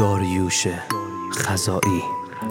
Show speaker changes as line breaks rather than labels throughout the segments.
داریوش خزائی.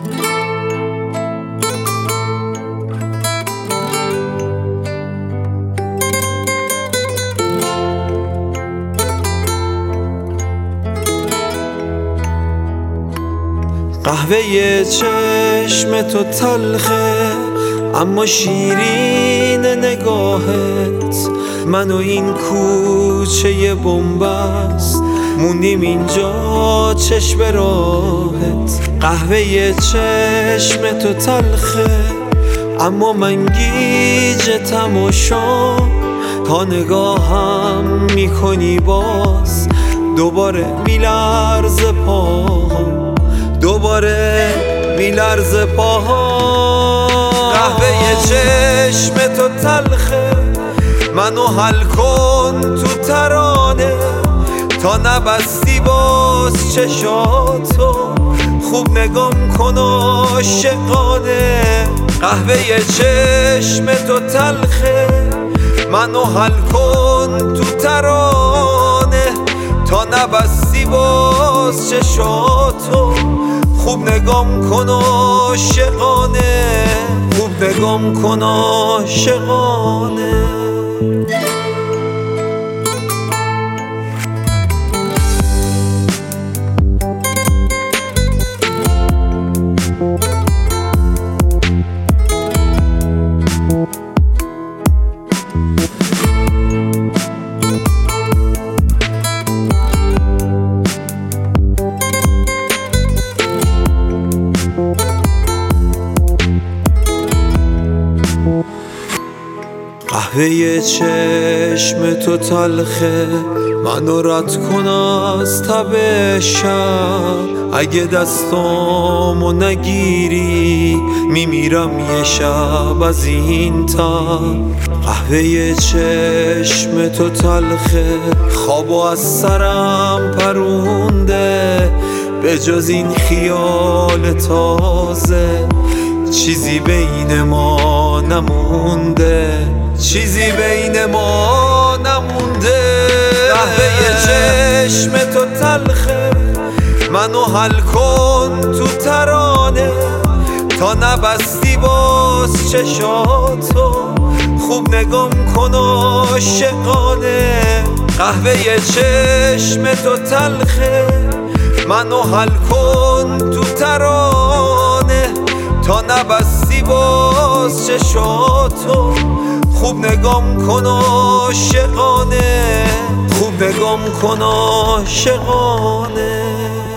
قهوه چشم تو تلخه اما شیرین نگاهت، من و این کوچه بنبست موندیم اینجا چشم راهت. قهوه چشم تو تلخه اما من گیج تماشا، تا نگاهم میکنی باز دوباره میلرزه پاهم، دوباره میلرزه پاها. قهوه چشم تو تلخه منو حل کن تو ترانه، تا نبستی باز چشاتو خوب نگام کن عاشقانه. قهوه چشم تو تلخه منو حل کن تو ترانه، تا نبستی باز چشاتو خوب نگام کن عاشقانه، خوب نگام کن عاشقانه. قهوه چشم تو تلخه منو رد کن از تب شب، اگه دستامو نگیری میمیرم یه شب از این تب. قهوه چشم تو تلخه خوابو از سرم پرونده، به جز این خیال تازه چیزی بین ما نمونده، چیزی بین ما نمونده. قهوه چشم تو تلخه منو حل کن تو ترانه، تا نبستی باز چشاتو خوب نگام کن عاشقانه. قهوه چشم تو تلخه منو حل کن تو ترانه، تا نبستی باز چشاتو خوب نگام کن عاشقانه، خوب نگام کن عاشقانه.